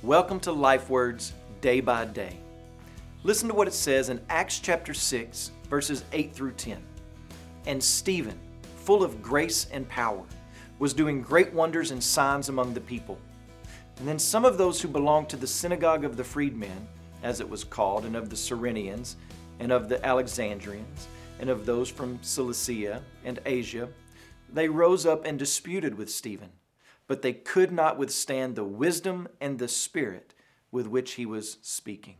Welcome to Life Words Day by Day. Listen to what it says in Acts chapter 6, verses 8 through 10. And Stephen, full of grace and power, was doing great wonders and signs among the people. And then some of those who belonged to the synagogue of the freedmen, as it was called, and of the Cyrenians, and of the Alexandrians, and of those from Cilicia and Asia, they rose up and disputed with Stephen, but they could not withstand the wisdom and the spirit with which he was speaking.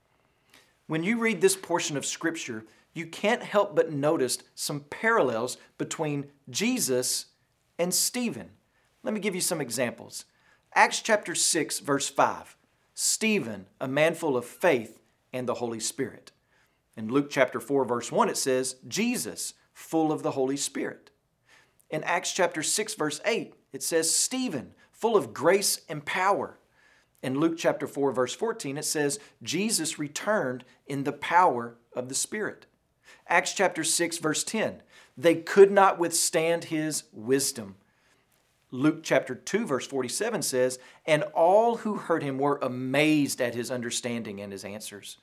When you read this portion of Scripture, you can't help but notice some parallels between Jesus and Stephen. Let me give you some examples. Acts chapter 6, verse 5. Stephen, a man full of faith and the Holy Spirit. In Luke chapter 4, verse 1, it says, Jesus, full of the Holy Spirit. In Acts chapter 6, verse 8, it says, Stephen, full of grace and power. In Luke chapter 4, verse 14, it says, Jesus returned in the power of the Spirit. Acts chapter 6, verse 10, they could not withstand his wisdom. Luke chapter 2, verse 47 says, and all who heard him were amazed at his understanding and his answers.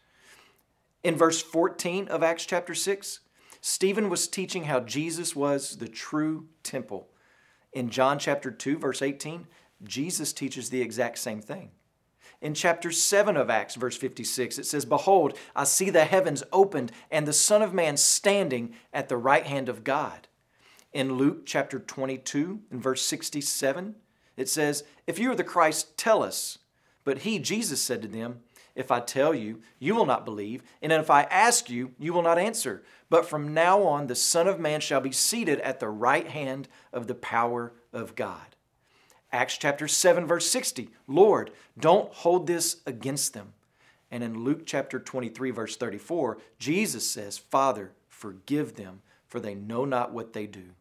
In verse 14 of Acts chapter 6, Stephen was teaching how Jesus was the true temple. In John chapter 2, verse 18, Jesus teaches the exact same thing. In chapter 7 of Acts, verse 56, it says, behold, I see the heavens opened and the Son of Man standing at the right hand of God. In Luke chapter 22, in verse 67, it says, if you are the Christ, tell us. But he, Jesus, said to them, if I tell you, you will not believe, and if I ask you, you will not answer. But from now on, the Son of Man shall be seated at the right hand of the power of God. Acts chapter 7, verse 60, Lord, don't hold this against them. And in Luke chapter 23, verse 34, Jesus says, Father, forgive them, for they know not what they do.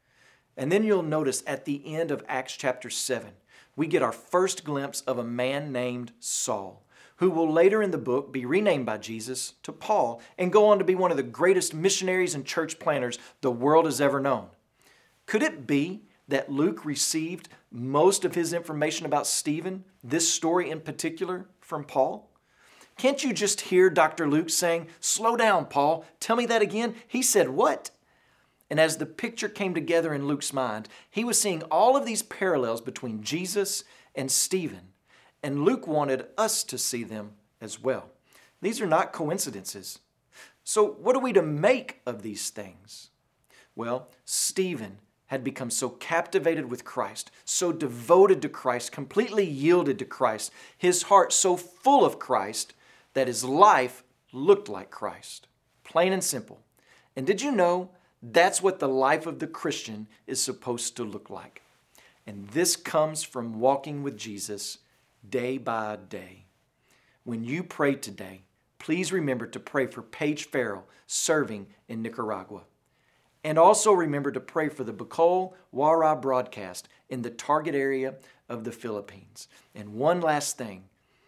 And then you'll notice at the end of Acts chapter 7, we get our first glimpse of a man named Saul, who will later in the book be renamed by Jesus to Paul and go on to be one of the greatest missionaries and church planters the world has ever known. Could it be that Luke received most of his information about Stephen, this story in particular, from Paul? Can't you just hear Dr. Luke saying, slow down, Paul, tell me that again? He said what? And as the picture came together in Luke's mind, he was seeing all of these parallels between Jesus and Stephen. And Luke wanted us to see them as well. These are not coincidences. So what are we to make of these things? Well, Stephen had become so captivated with Christ, so devoted to Christ, completely yielded to Christ, his heart so full of Christ that his life looked like Christ. Plain and simple. And did you know that's what the life of the Christian is supposed to look like? And this comes from walking with Jesus day by day. When you pray today, please remember to pray for Paige Farrell serving in Nicaragua. And also remember to pray for the Bicol Wara broadcast in the target area of the Philippines. And one last thing,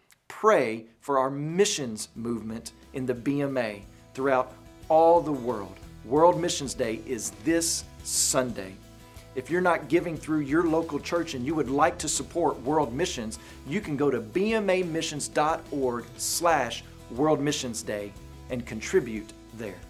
pray for our missions movement in the BMA throughout all the world. World Missions Day is this Sunday. If you're not giving through your local church and you would like to support World Missions, you can go to bmamissions.org/World Missions Day and contribute there.